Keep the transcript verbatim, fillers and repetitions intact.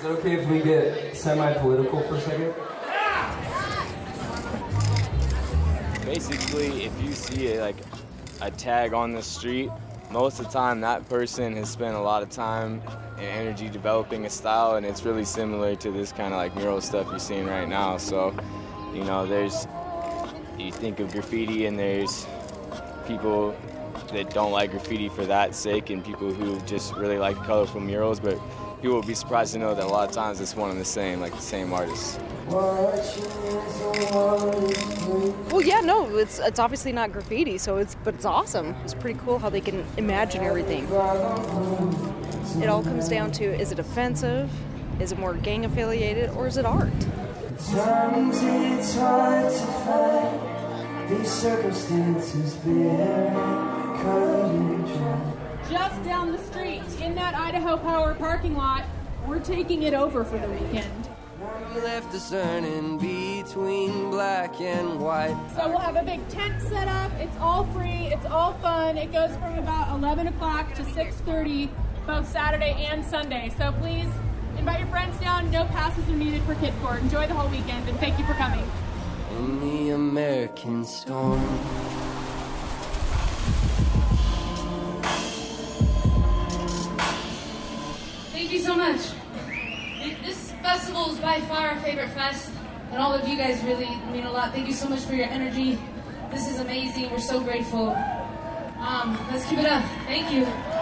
Is it okay if we get semi-political for a second? Basically, if you see a, like a tag on the street, most of the time that person has spent a lot of time and energy developing a style, and it's really similar to this kind of like mural stuff you're seeing right now. So, you know, there's, you think of graffiti and there's people that don't like graffiti for that sake and people who just really like colorful murals, but people will be surprised to know that a lot of times it's one and the same, like the same artist. Well, yeah, no, it's it's obviously not graffiti, so it's but it's awesome. It's pretty cool how they can imagine everything. It all comes down to, is it offensive, is it more gang affiliated, or is it art? Sometimes it's hard to find these circumstances very just down the street in that Idaho Power parking lot, we're taking it over for the weekend. We left us earning between black and white. So we'll have a big tent set up. It's all free. It's all fun. It goes from about eleven o'clock to six thirty, both Saturday and Sunday. So please invite your friends down. No passes are needed for Kid Court. Enjoy the whole weekend, and thank you for coming. In the American storm. Thank you so much. This festival is by far our favorite fest, and all of you guys really mean a lot. Thank you so much for your energy. This is amazing. We're so grateful. Um, let's keep it up. Thank you.